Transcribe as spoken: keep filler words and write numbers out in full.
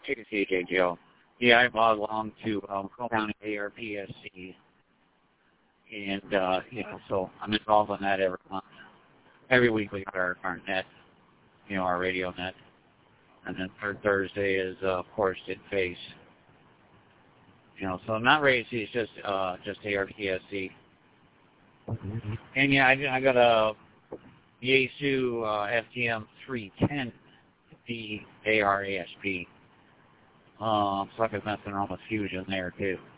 K C J Joe. Yeah, I belong to um, Macomb County A R P S C, and uh, you know, so I'm involved in that every month. Every week we got our, our net, you know, our radio net, and then third Thursday is uh, of course Did Face. You know, so not Radio C, it's just uh, just A R P S C. And yeah, I, I got a Yaesu uh, F T M three ten D A R A S P. Um, so I've been messing around with Fusion there too.